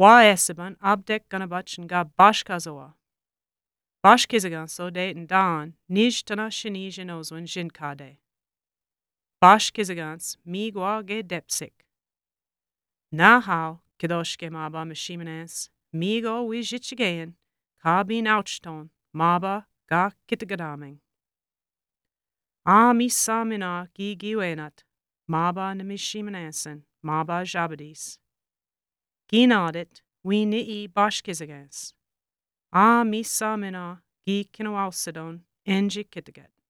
Wa Esteban abdek ganabach nga bashkazoa. Bashkizagan so de and dan, nij tana shinij and ozwin jinkade. Bashkizagans mi gwa ge depsik. Na how, kidoshke maba mishimenes, mi go wijichigayan, kabin ouchton, maba ga kitagadaming. Mi samina gi giwenat, maba nimishimenesen, maba jabadis. Ginadit, we ni bashkizagans. Mi samina gi kinawalsidon, enji kitagat.